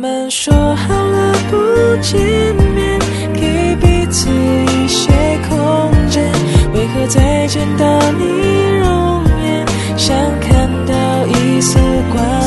们说好了不见面，给彼此一些空间，为何再见到你容颜，像看到一丝光